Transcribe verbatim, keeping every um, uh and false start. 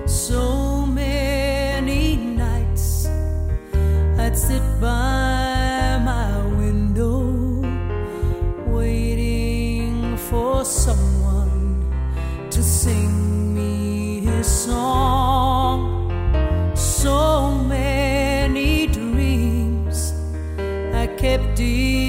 So many nights I'd sit by my window, waiting for someone to sing me his song. So many dreams I kept deep